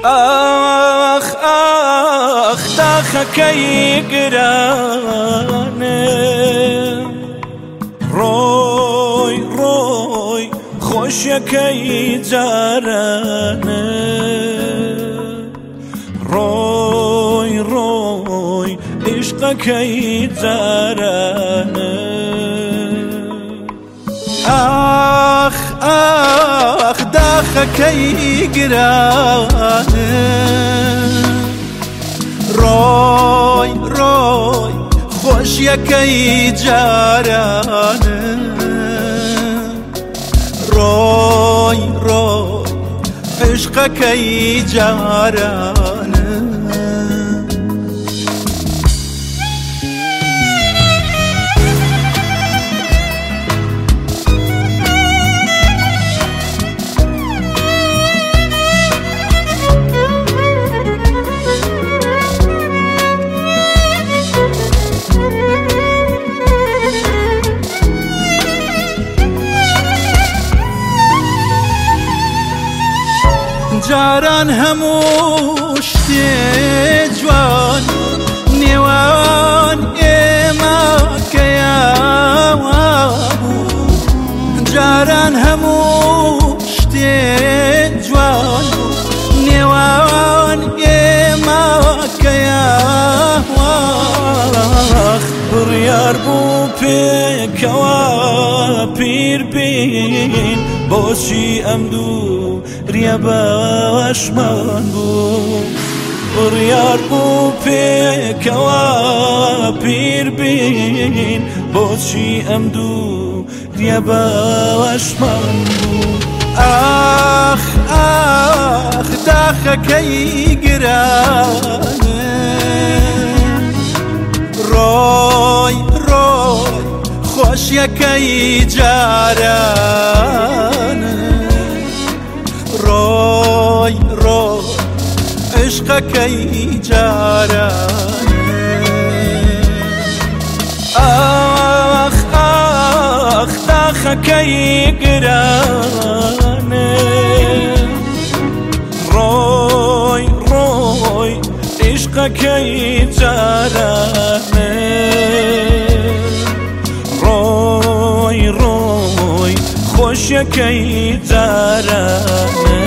آخ آخ داخەکەی گرانە ڕۆی ڕۆی خۆشیەکەی جارانە ڕۆی ڕۆی عیشقەکەی جارانە آخ آخ داخەکەی گرانە ڕۆی ڕۆی خۆشیەکەی جارانە ڕۆی ڕۆی عیشقەکەی جارانە جاران هەموو شتێ جوان نێوان ئێمە کەیاوە بوو جاران هەموو شتێ جوان نێوان ئێمە کەیاوە بڕیار بوو پێکەوە پیر بین بۆچی ئەم دوو ریە باشمان بوو بڕیار بوو پێکەوە پیر بین بۆچی ئەم دوو ریە باشمان بوو ئاخ ئاخ داخەکەی گرانە ڕۆی ڕۆی خۆشیەکەی جارانە ڕۆی ڕۆی عیشقەکەی جارانە ئاخ ئاخ داخەکەی گرانە ڕۆی ڕۆی عیشقەکەی جارانە ڕۆی ڕۆی خۆشیەکەی جارانە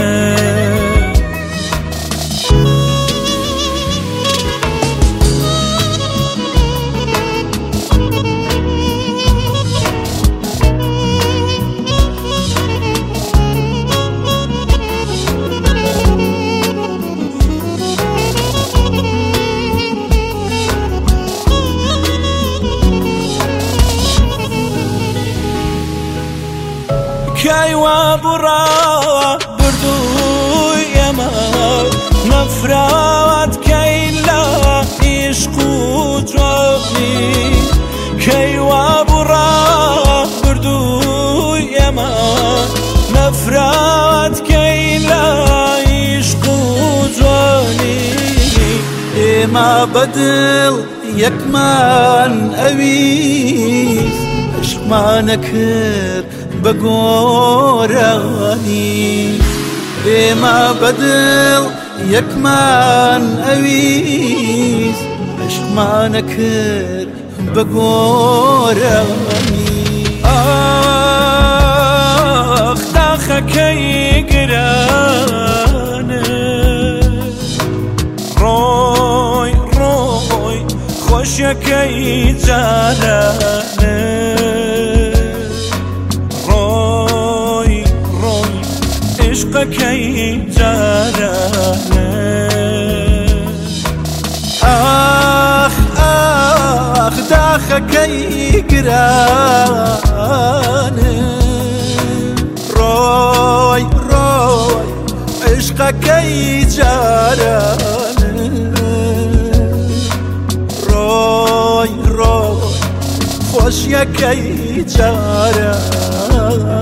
کایوا بڕا بردووی ئێمە نەفرات کەی لە عیشق و جوانی کەیوا بڕا بردووی ئێمە نەفرات کەی لە عیشق و جوانی ئێمە بەدڵ یەکمان ئەویست عشقمانە کرد بە گۆرانی ئێمە بەدڵ یەکمان ئەویست عشقمانە کرد بە گۆرانی ئاخ داخەکەی گرانە ڕۆی ڕۆی خۆشیەکەی جارانە عشقەکەی جارانە ئاخ ئاخ داخەکەی گرانە ڕۆی ڕۆی عشقەکەی جارانە ڕۆی ڕۆی خۆشیەکەی جارانە